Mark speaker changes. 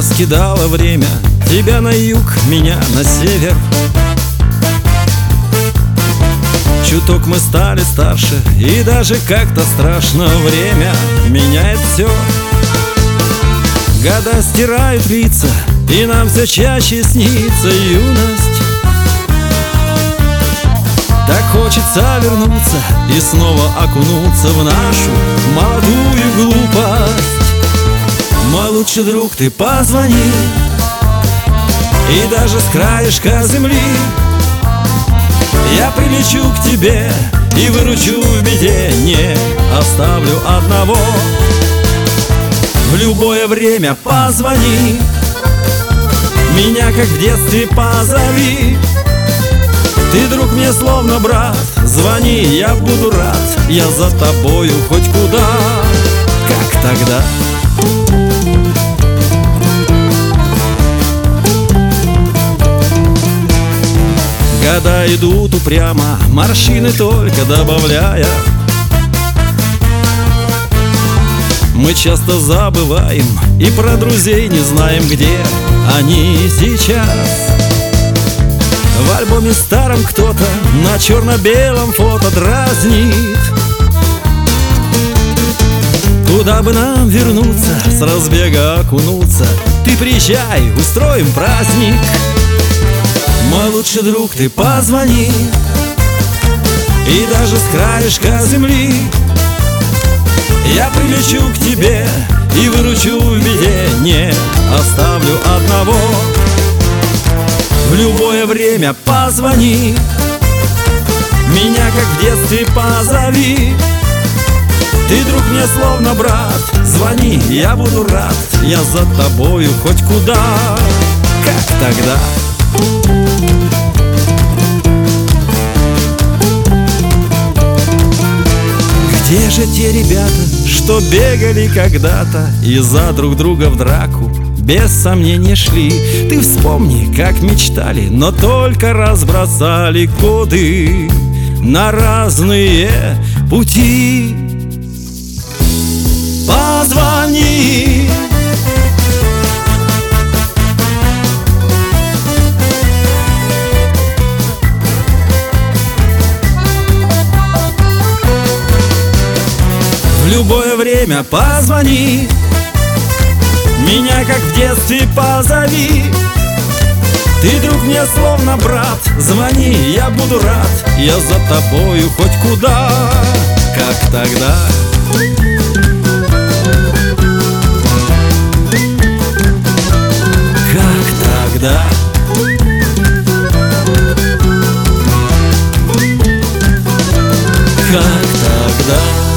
Speaker 1: раскидало время, тебя на юг, меня на север. Чуток мы стали старше, и даже как-то страшно. Время меняет все. Года стирают лица, и нам все чаще снится юность. Так хочется вернуться и снова окунуться в нашу молодую глупость. Мой лучший друг, ты позвони, и даже с краешка земли я прилечу к тебе и выручу в беде, не оставлю одного. В любое время позвони, меня как в детстве позови. Ты, друг, мне словно брат, звони, я буду рад. Я за тобою хоть куда, как тогда. Года идут упрямо, морщины только добавляя. Мы часто забываем и про друзей не знаем, где они сейчас. В альбоме старом кто-то на черно-белом фото дразнит. Куда бы нам вернуться, с разбега окунуться? Ты приезжай, устроим праздник. Мой лучший друг, ты позвони, и даже с краешка земли я прилечу к тебе и выручу в беде, не оставлю одного. В любое время позвони, меня как в детстве позови. Ты, друг, мне словно брат, звони, я буду рад. Я за тобою хоть куда, как тогда. Где же те ребята, что бегали когда-то и за друг друга в драку без сомнения шли? Ты вспомни, как мечтали, но только разбросали годы на разные пути. Позвони, в любое время позвони, меня как в детстве позови. Ты, друг, мне словно брат, звони, я буду рад. Я за тобою хоть куда, как тогда. Как тогда. Как тогда.